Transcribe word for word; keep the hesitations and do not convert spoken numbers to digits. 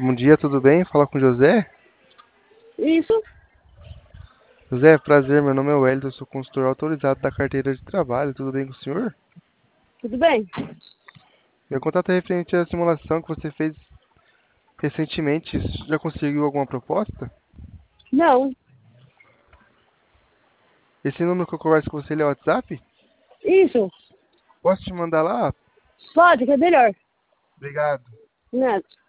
Bom dia, tudo bem? Fala com o José. Isso, José, prazer, meu nome é Wellington, eu sou consultor autorizado da carteira de trabalho, tudo bem com o senhor? tudo bem? Meu contato é referente à simulação que você fez recentemente, já conseguiu alguma proposta? Não, Esse número que eu converso com você, ele é o WhatsApp? isso, Posso te mandar lá? pode, que é melhor. Obrigado. Nada.